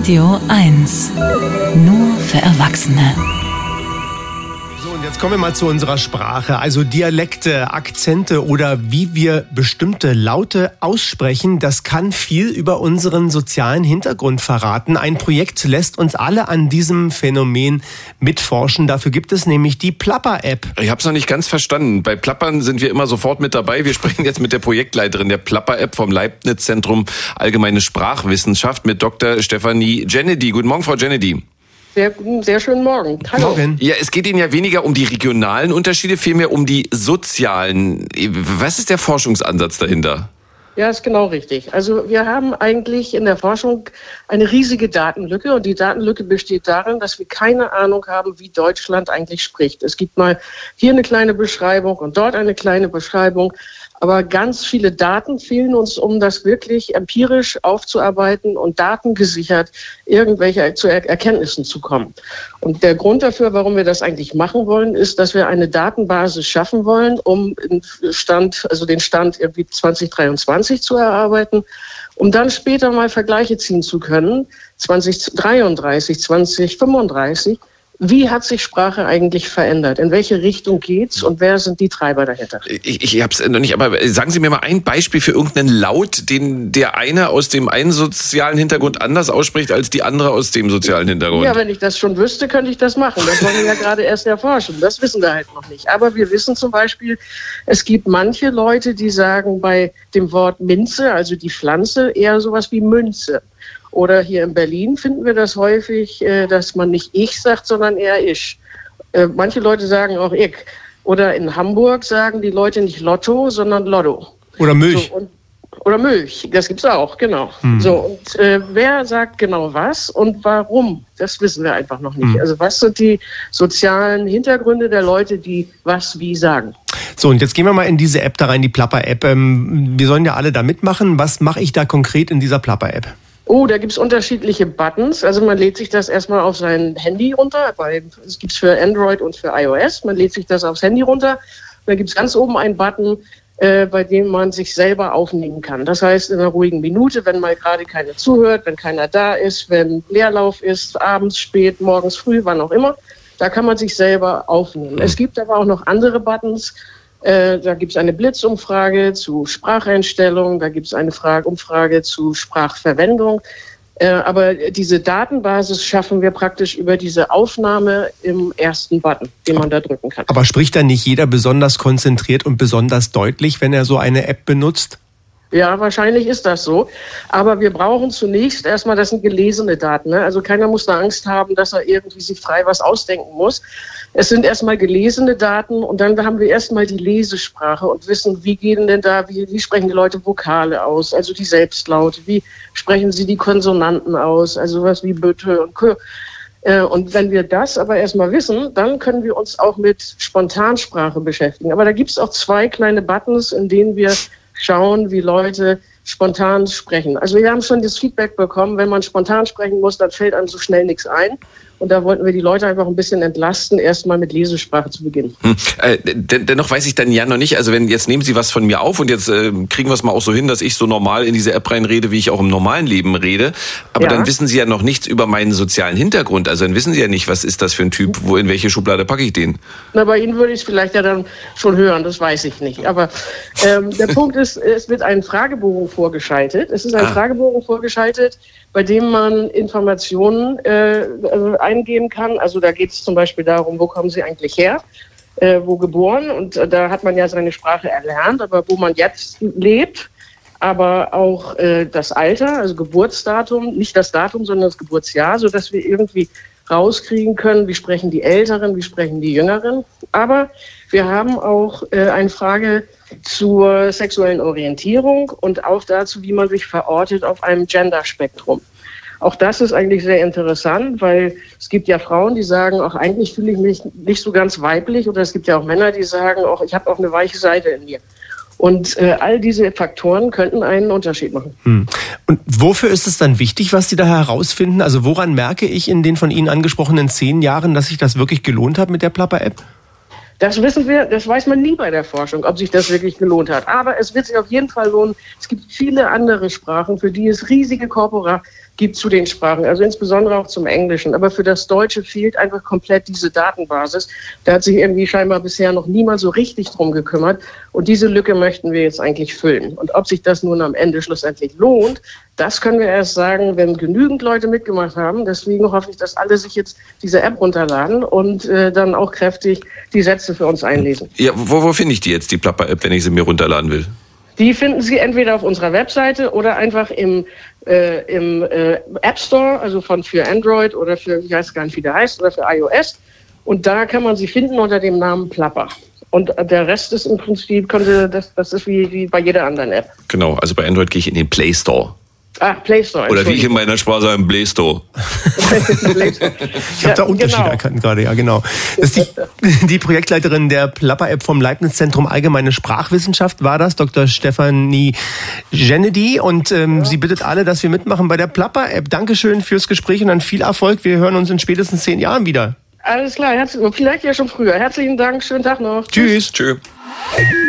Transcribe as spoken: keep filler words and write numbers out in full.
Radio eins. Nur für Erwachsene. So, und jetzt kommen wir mal zu unserer Sprache. Also Dialekte, Akzente oder wie wir bestimmte Laute aussprechen, das kann viel über unseren sozialen Hintergrund verraten. Ein Projekt lässt uns alle an diesem Phänomen mitforschen. Dafür gibt es nämlich die Plapper-App. Ich habe es noch nicht ganz verstanden. Bei Plappern sind wir immer sofort mit dabei. Wir sprechen jetzt mit der Projektleiterin der Plapper-App vom Leibniz-Zentrum Allgemeine Sprachwissenschaft mit Doktor Stefanie Jennedy. Guten Morgen, Frau Jennedy. Sehr, sehr schönen Morgen. Hallo. Morgen. Ja, es geht Ihnen ja weniger um die regionalen Unterschiede, vielmehr um die sozialen. Was ist der Forschungsansatz dahinter? Ja, ist genau richtig. Also wir haben eigentlich in der Forschung eine riesige Datenlücke und die Datenlücke besteht darin, dass wir keine Ahnung haben, wie Deutschland eigentlich spricht. Es gibt mal hier eine kleine Beschreibung und dort eine kleine Beschreibung, aber ganz viele Daten fehlen uns, um das wirklich empirisch aufzuarbeiten und datengesichert irgendwelche zu er- Erkenntnissen zu kommen. Und der Grund dafür, warum wir das eigentlich machen wollen, ist, dass wir eine Datenbasis schaffen wollen, um den Stand, also den Stand irgendwie zwanzig dreiundzwanzig zu erarbeiten, um dann später mal Vergleiche ziehen zu können, zwanzig dreiunddreißig, zwanzig fünfunddreißig. Wie hat sich Sprache eigentlich verändert? In welche Richtung geht's und wer sind die Treiber dahinter? Ich, ich habe es noch nicht, aber sagen Sie mir mal ein Beispiel für irgendeinen Laut, den der eine aus dem einen sozialen Hintergrund anders ausspricht als die andere aus dem sozialen Hintergrund. Ja, wenn ich das schon wüsste, könnte ich das machen. Das wollen wir ja gerade erst erforschen. Das wissen wir halt noch nicht. Aber wir wissen zum Beispiel, es gibt manche Leute, die sagen bei dem Wort Minze, also die Pflanze, eher sowas wie Münze. Oder hier in Berlin finden wir das häufig, dass man nicht ich sagt, sondern eher ich. Manche Leute sagen auch ich. Oder in Hamburg sagen die Leute nicht Lotto, sondern Lotto. Oder Milch. So, und, oder Milch, das gibt's auch, genau. Hm. So, und äh, wer sagt genau was und warum? Das wissen wir einfach noch nicht. Hm. Also was sind die sozialen Hintergründe der Leute, die was wie sagen? So, und jetzt gehen wir mal in diese App da rein, die Plapper-App. Ähm, wir sollen ja alle da mitmachen. Was mache ich da konkret in dieser Plapper-App? Oh, da gibt's unterschiedliche Buttons. Also man lädt sich das erstmal auf sein Handy runter. Bei, es gibt's für Android und für iOS. Man lädt sich das aufs Handy runter. Da gibt's ganz oben einen Button, äh, bei dem man sich selber aufnehmen kann. Das heißt, in einer ruhigen Minute, wenn mal gerade keiner zuhört, wenn keiner da ist, wenn Leerlauf ist, abends, spät, morgens früh, wann auch immer, da kann man sich selber aufnehmen. Es gibt aber auch noch andere Buttons. Äh, da gibt es eine Blitzumfrage zu Spracheinstellungen, da gibt es eine Frage, Umfrage zu Sprachverwendung. Äh, aber diese Datenbasis schaffen wir praktisch über diese Aufnahme im ersten Button, den man da drücken kann. Aber spricht dann nicht jeder besonders konzentriert und besonders deutlich, wenn er so eine App benutzt? Ja, wahrscheinlich ist das so. Aber wir brauchen zunächst erstmal, das sind gelesene Daten. Ne? Also keiner muss da Angst haben, dass er irgendwie sich frei was ausdenken muss. Es sind erstmal gelesene Daten und dann haben wir erstmal die Lesesprache und wissen, wie gehen denn da, wie, wie sprechen die Leute Vokale aus, also die Selbstlaute, wie sprechen sie die Konsonanten aus, also was wie Böte und Kö. Und wenn wir das aber erstmal wissen, dann können wir uns auch mit Spontansprache beschäftigen. Aber da gibt es auch zwei kleine Buttons, in denen wir schauen, wie Leute spontan sprechen. Also wir haben schon das Feedback bekommen, wenn man spontan sprechen muss, dann fällt einem so schnell nichts ein. Und da wollten wir die Leute einfach ein bisschen entlasten, erstmal mit Lesesprache zu beginnen. Hm. Äh, den, dennoch weiß ich dann ja noch nicht, also wenn jetzt nehmen Sie was von mir auf und jetzt äh, kriegen wir es mal auch so hin, dass ich so normal in diese App reinrede, wie ich auch im normalen Leben rede. Aber ja. Dann wissen Sie ja noch nichts über meinen sozialen Hintergrund. Also dann wissen Sie ja nicht, was ist das für ein Typ, wo in welche Schublade packe ich den? Na, bei Ihnen würde ich es vielleicht ja dann schon hören, das weiß ich nicht. Aber ähm, der Punkt ist, es wird ein Fragebogen vorgeschaltet. Es ist ein ah. Fragebogen vorgeschaltet, bei dem man Informationen äh, eingeben kann. Also da geht es zum Beispiel darum, wo kommen Sie eigentlich her, äh, wo geboren. Und äh, da hat man ja seine Sprache erlernt, aber wo man jetzt lebt, aber auch äh, das Alter, also Geburtsdatum, nicht das Datum, sondern das Geburtsjahr, sodass wir irgendwie rauskriegen können, wie sprechen die Älteren, wie sprechen die Jüngeren. Aber wir haben auch äh, eine Frage zur sexuellen Orientierung und auch dazu, wie man sich verortet auf einem Genderspektrum. Auch das ist eigentlich sehr interessant, weil es gibt ja Frauen, die sagen, auch eigentlich fühle ich mich nicht so ganz weiblich, oder es gibt ja auch Männer, die sagen, auch ich habe auch eine weiche Seite in mir. Und äh, all diese Faktoren könnten einen Unterschied machen. Hm. Und wofür ist es dann wichtig, was Sie da herausfinden? Also woran merke ich in den von Ihnen angesprochenen zehn Jahren, dass sich das wirklich gelohnt hat mit der Plapper-App? Das wissen wir, das weiß man nie bei der Forschung, ob sich das wirklich gelohnt hat. Aber es wird sich auf jeden Fall lohnen. Es gibt viele andere Sprachen, für die es riesige Korpora gibt zu den Sprachen, also insbesondere auch zum Englischen. Aber für das Deutsche fehlt einfach komplett diese Datenbasis. Da hat sich irgendwie scheinbar bisher noch niemand so richtig drum gekümmert. Und diese Lücke möchten wir jetzt eigentlich füllen. Und ob sich das nun am Ende schlussendlich lohnt, das können wir erst sagen, wenn genügend Leute mitgemacht haben. Deswegen hoffe ich, dass alle sich jetzt diese App runterladen und äh, dann auch kräftig die Sätze für uns einlesen. Ja, wo, wo finde ich die jetzt, die Plapper-App, wenn ich sie mir runterladen will? Die finden Sie entweder auf unserer Webseite oder einfach im, äh, im äh, App Store, also von für Android oder für, ich weiß gar nicht, wie der heißt, oder für iOS. Und da kann man sie finden unter dem Namen Plapper. Und der Rest ist im Prinzip, könnte, das, das ist wie, wie bei jeder anderen App. Genau, also bei Android gehe ich in den Play Store. Ah, Play Store. Oder wie ich in meiner Sprache sage, im Play Store. Ich habe da Unterschiede genau. erkannt gerade, ja genau. Das ist die, die Projektleiterin der Plapper-App vom Leibniz-Zentrum Allgemeine Sprachwissenschaft war das, Doktor Stefanie Genedy. Und ähm, ja. sie bittet alle, dass wir mitmachen bei der Plapper-App. Dankeschön fürs Gespräch und dann viel Erfolg. Wir hören uns in spätestens zehn Jahren wieder. Alles klar, herzlich, vielleicht ja schon früher. Herzlichen Dank, schönen Tag noch. Tschüss. Tschüss.